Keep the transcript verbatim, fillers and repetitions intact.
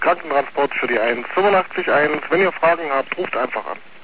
Krankentransport für die eins fünfundachtzig eins. Wenn ihr Fragen habt, ruft einfach an.